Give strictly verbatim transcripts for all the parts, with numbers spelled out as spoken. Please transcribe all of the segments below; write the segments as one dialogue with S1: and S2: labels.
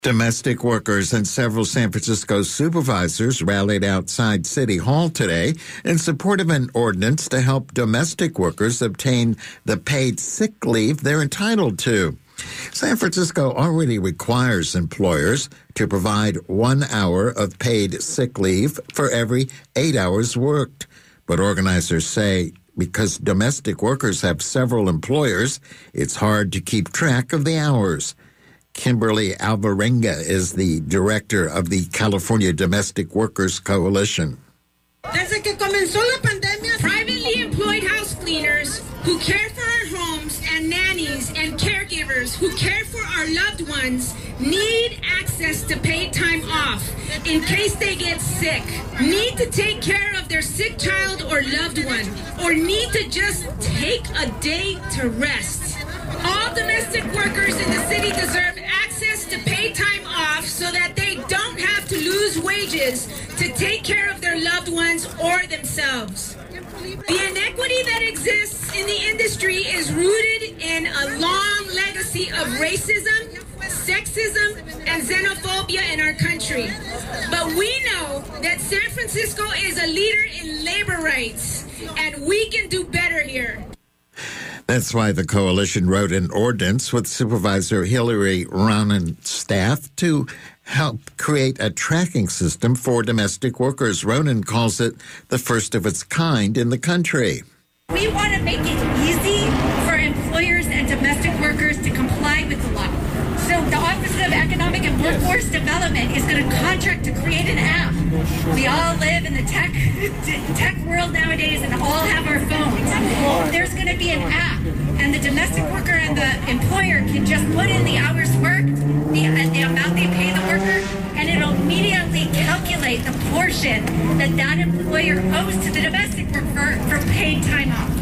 S1: Domestic workers and several San Francisco supervisors rallied outside City Hall today in support of an ordinance to help domestic workers obtain the paid sick leave they're entitled to. San Francisco already requires employers to provide one hour of paid sick leave for every eight hours worked. But organizers say because domestic workers have several employers, it's hard to keep track of the hours. Kimberly Alvarenga is the director of the California Domestic Workers Coalition.
S2: Desde que comenzó la pandemia,
S3: privately employed house cleaners who care for our homes and nannies and caregivers who care for our loved ones need access to paid time off in case they get sick, need to take care of their sick child or loved one, or need to just take a day to rest. All domestic workers in the city deserve access to paid time off so that they don't have to lose wages to take care of their loved ones or themselves. The inequity that exists in the industry is rooted in a long legacy of racism, sexism, and xenophobia in our country. But we know that San Francisco is a leader in labor rights, and we can do better here.
S1: That's why the coalition wrote an ordinance with Supervisor Hillary Ronan's staff to help create a tracking system for domestic workers. Ronan calls it the first of its kind in the country.
S4: We want to make it easy for employers and domestic workers to comply with the law. So the Office of Economic and Workforce Development is going to contract to create an app. We all live in the tech tech world nowadays and all have our phones. There's going to be an app, and the domestic worker and the employer can just put in the hours worked, the, the amount they pay the worker, and it'll immediately calculate the portion that that employer owes to the domestic worker for paid time off.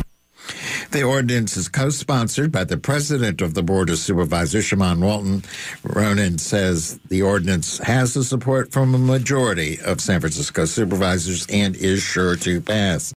S1: The ordinance is co-sponsored by the president of the Board of Supervisors, Shamann Walton. Ronan says the ordinance has the support from a majority of San Francisco supervisors and is sure to pass.